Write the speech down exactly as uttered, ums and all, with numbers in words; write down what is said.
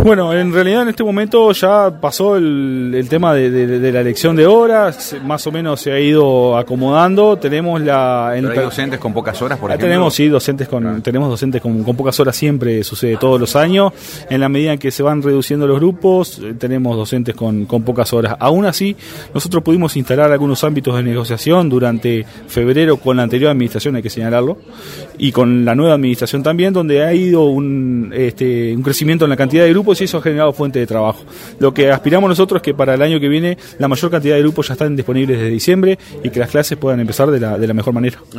Bueno, en realidad en este momento ya pasó el, el tema de, de, de la elección de horas, más o menos se ha ido acomodando. Tenemos la... En, ¿Pero hay docentes con pocas horas, por ejemplo? Tenemos, sí, docentes con, ah. tenemos docentes con, con pocas horas, siempre sucede todos los años. En la medida en que se van reduciendo los grupos, tenemos docentes con, con pocas horas. Aún así, nosotros pudimos instalar algunos ámbitos de negociación durante febrero con la anterior administración, hay que señalarlo, y con la nueva administración también, donde ha ido un, este, un crecimiento en la cantidad de grupos y eso ha generado fuente de trabajo. Lo que aspiramos nosotros es que para el año que viene la mayor cantidad de grupos ya están disponibles desde diciembre y que las clases puedan empezar de la, de la mejor manera.